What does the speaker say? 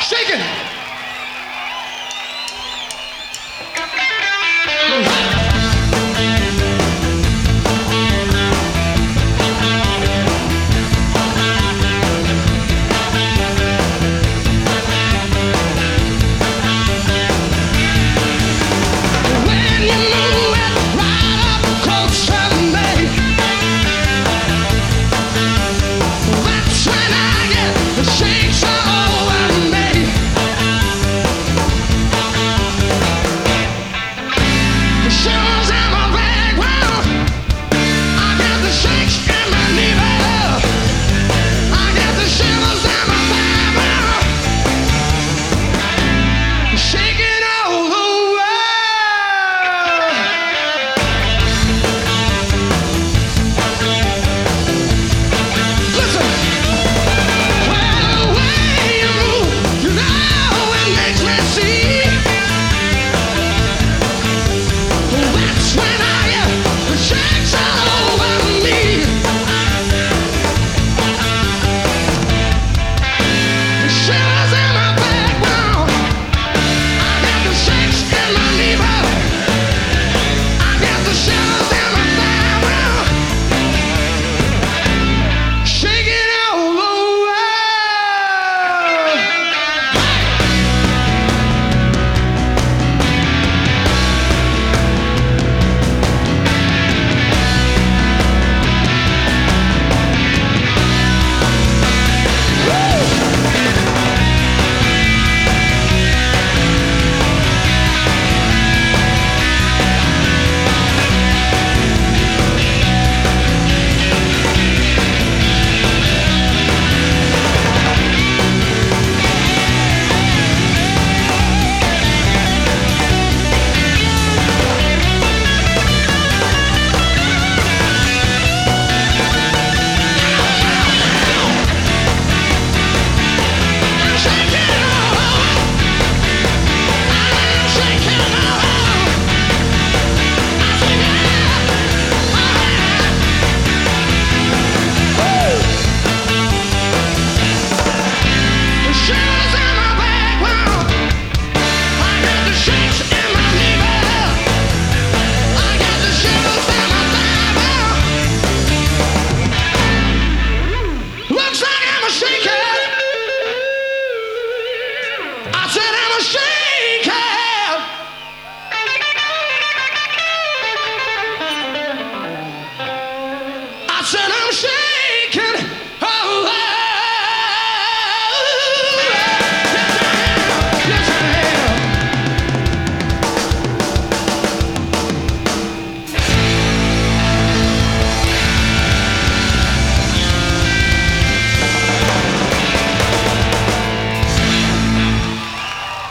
Shaking. When you move it right up close to me, that's when I get the shakes all over me. The shivers in my background, I get the shakes in my knee. I get the shivers in my background, shaking all the world. Listen, well, the way you move, you know it makes me see. That's when I get the shakes all over me. The shivers in my background, I get the shakes in my knee. I get the shivers in my background, shaking all the world. Looks like I'm a shaker. I said I'm a shaker.